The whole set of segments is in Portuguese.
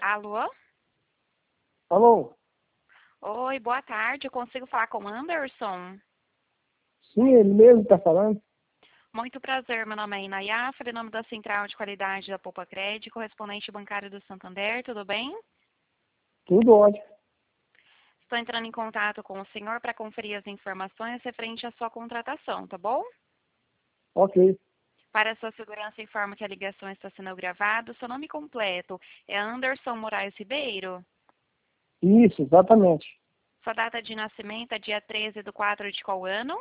Alô? Alô? Oi, boa tarde. Eu consigo falar com o Anderson? Sim, ele mesmo está falando? Muito prazer, meu nome é Inayá, em nome da Central de Qualidade da Poupa Crédito, correspondente bancário do Santander, tudo bem? Tudo ótimo. Estou entrando em contato com o senhor para conferir as informações referente à sua contratação, tá bom? Ok. Para a sua segurança, informo que a ligação está sendo gravada. Seu nome completo é Anderson Moraes Ribeiro? Isso, exatamente. Sua data de nascimento é dia 13/4 de qual ano?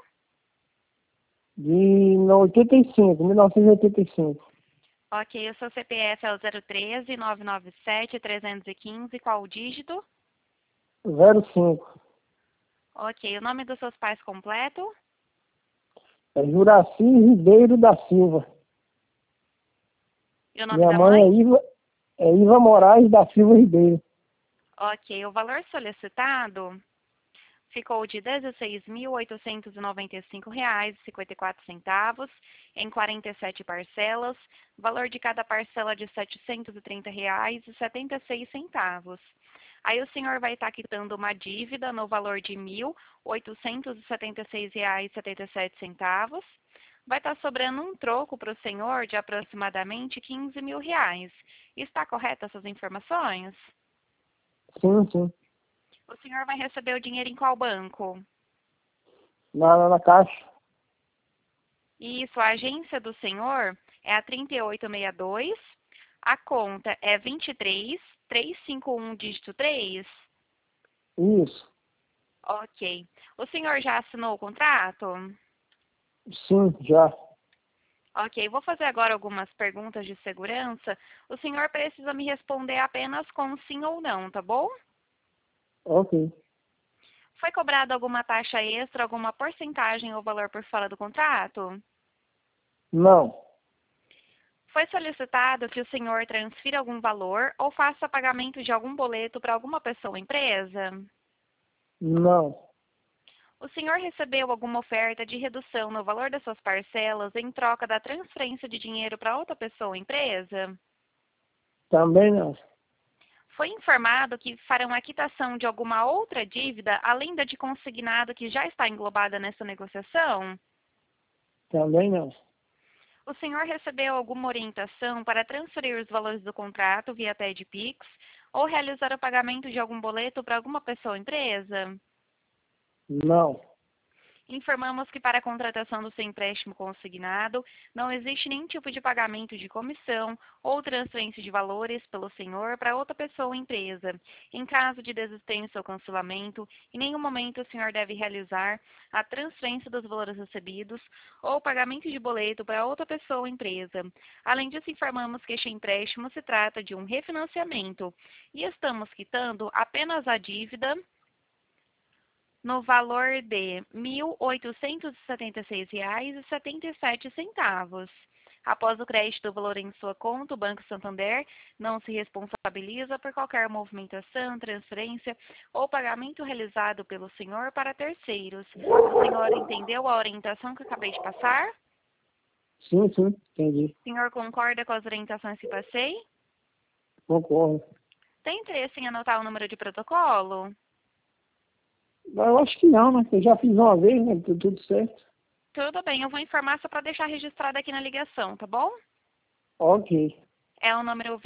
De 85, 1985. Ok, o seu CPF é o 013-997-315, qual o dígito? 05. Ok, o nome dos seus pais completo? É Juraci Ribeiro da Silva. E o nome Minha da mãe mãe? é Iva Moraes da Silva Ribeiro. Ok, o valor solicitado ficou de R$ 16.895,54 em 47 parcelas, valor de cada parcela de R$ 730,76. Aí o senhor vai estar quitando uma dívida no valor de R$ 1.876,77. Vai estar sobrando um troco para o senhor de aproximadamente R$ 15.000. Está correta essas informações? Sim, sim. O senhor vai receber o dinheiro em qual banco? Na caixa. Isso, a agência do senhor é a 3862, a conta é 23351 dígito 3. Isso. Ok. O senhor já assinou o contrato? Sim, já. Ok, vou fazer agora algumas perguntas de segurança. O senhor precisa me responder apenas com sim ou não, tá bom? Ok. Foi cobrada alguma taxa extra, alguma porcentagem ou valor por fora do contrato? Não. Foi solicitado que o senhor transfira algum valor ou faça pagamento de algum boleto para alguma pessoa ou empresa? Não. O senhor recebeu alguma oferta de redução no valor das suas parcelas em troca da transferência de dinheiro para outra pessoa ou empresa? Também não. Foi informado que farão a quitação de alguma outra dívida além da de consignado que já está englobada nessa negociação? Também não. O senhor recebeu alguma orientação para transferir os valores do contrato via TED Pix ou realizar o pagamento de algum boleto para alguma pessoa ou empresa? Não. Informamos que para a contratação do seu empréstimo consignado não existe nenhum tipo de pagamento de comissão ou transferência de valores pelo senhor para outra pessoa ou empresa. Em caso de desistência ou cancelamento, em nenhum momento o senhor deve realizar a transferência dos valores recebidos ou pagamento de boleto para outra pessoa ou empresa. Além disso, informamos que este empréstimo se trata de um refinanciamento e estamos quitando apenas a dívida no valor de R$ 1.876,77. Após o crédito do valor em sua conta, o Banco Santander não se responsabiliza por qualquer movimentação, transferência ou pagamento realizado pelo senhor para terceiros. O senhor entendeu a orientação que eu acabei de passar? Sim, sim. Entendi. O senhor concorda com as orientações que passei? Concordo. Tem interesse em anotar o número de protocolo? Eu acho que não, né? Eu já fiz uma vez, né? Tudo certo. Tudo bem, eu vou informar só para deixar registrado aqui na ligação, tá bom? Ok. É o número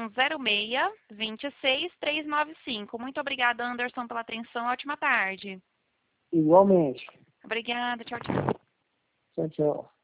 2106-26395. Muito obrigada, Anderson, pela atenção. Ótima tarde. Igualmente. Obrigada. Tchau, tchau. Tchau, tchau.